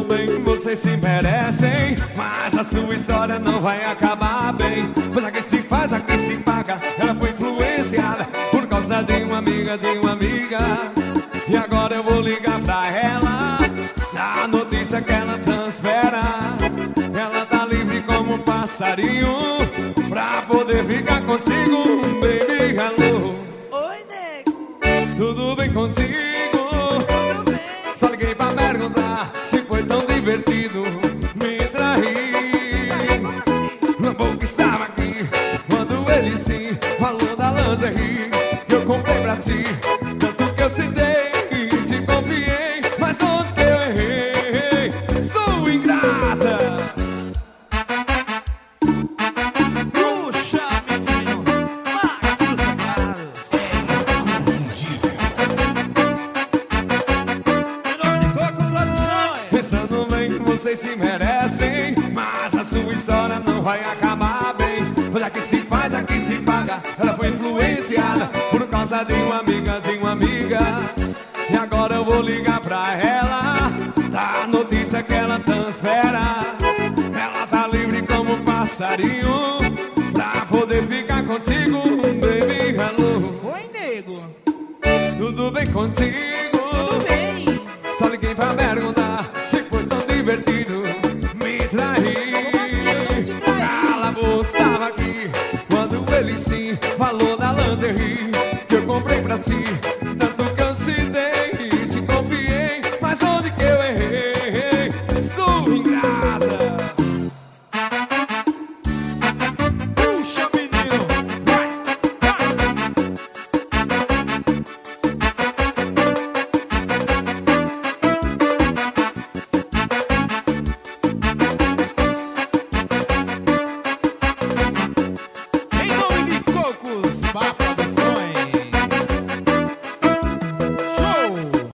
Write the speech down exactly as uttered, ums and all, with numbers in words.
Tudo bem, vocês se merecem, mas a sua história não vai acabar bem. Pois aqui se faz, aqui se paga. Ela foi influenciada por causa de uma amiga, de uma amiga. E agora eu vou ligar pra ela, a notícia que ela transfera. Ela tá livre como um passarinho pra poder ficar contigo, baby, hello. Oi, nego. Tudo bem contigo? Tudo bem. Só liguei pra perguntar se foi tão divertido me trair. Na boca estava aqui quando ele sim falou da lingerie que eu comprei pra ti. Tanto que eu te dei e se confiei, mas onde que eu errei? Sou ingrata. Puxa, menino. Márcio Zanaros. Em nome de Coco Produções. Pensando bem, vocês se merecem, mas a sua história não vai acabar bem. Pois aqui se faz, aqui se paga. Ela foi influenciada por causa de uma amiga, de uma amiga. E agora eu vou ligar pra ela, da notícia que ela transfera. Ela tá livre como um passarinho pra poder ficar contigo, baby, hello. Oi, nego. Tudo bem contigo? Tudo bem. Só liguei pra perguntar se foi tão divertido me trair. Como assim eu não te traí? Cala a boca, estava aqui quando ele sim falou da lingerie que eu comprei pra ti.